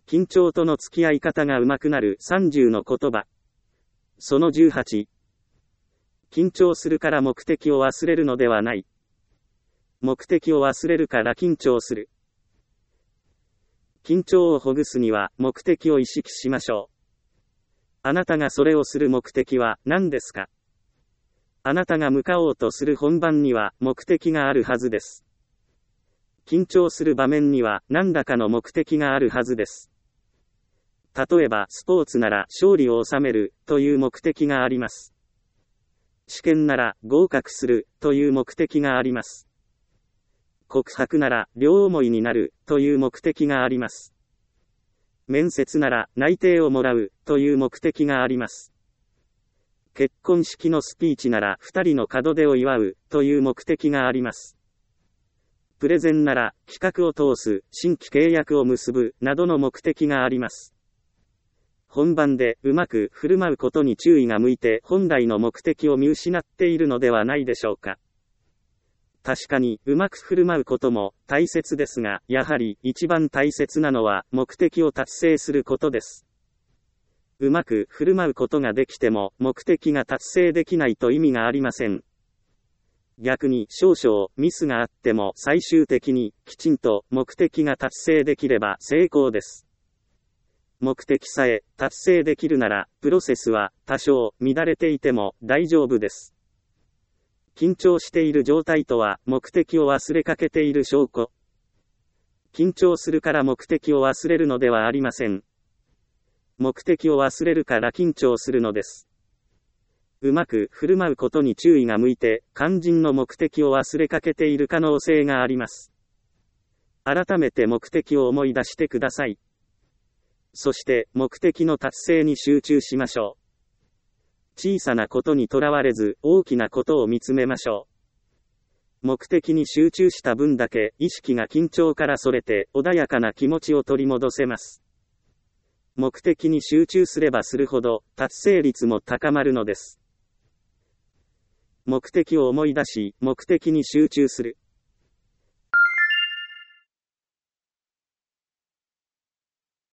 緊張との付き合い方が上手くなる30の言葉。その18。緊張するから目的を忘れるのではない。目的を忘れるから緊張する。緊張をほぐすには目的を意識しましょう。あなたがそれをする目的は何ですか？あなたが向かおうとする本番には目的があるはずです。緊張する場面には何らかの目的があるはずです。例えばスポーツなら勝利を収めるという目的があります。試験なら合格するという目的があります。告白なら両思いになるという目的があります。面接なら内定をもらうという目的があります。結婚式のスピーチなら2人の門出を祝うという目的があります。プレゼンなら企画を通す、新規契約を結ぶなどの目的があります。本番でうまく振る舞うことに注意が向いて本来の目的を見失っているのではないでしょうか。確かにうまく振る舞うことも大切ですが、やはり一番大切なのは目的を達成することです。うまく振る舞うことができても目的が達成できないと意味がありません。逆に少々ミスがあっても最終的にきちんと目的が達成できれば成功です。目的さえ達成できるならプロセスは多少乱れていても大丈夫です。緊張している状態とは目的を忘れかけている証拠。緊張するから目的を忘れるのではありません。目的を忘れるから緊張するのです。うまく振る舞うことに注意が向いて肝心の目的を忘れかけている可能性があります。改めて目的を思い出してください。そして目的の達成に集中しましょう。小さなことにとらわれず大きなことを見つめましょう。目的に集中した分だけ意識が緊張からそれて穏やかな気持ちを取り戻せます。目的に集中すればするほど達成率も高まるのです。目的を思い出し、目的に集中する。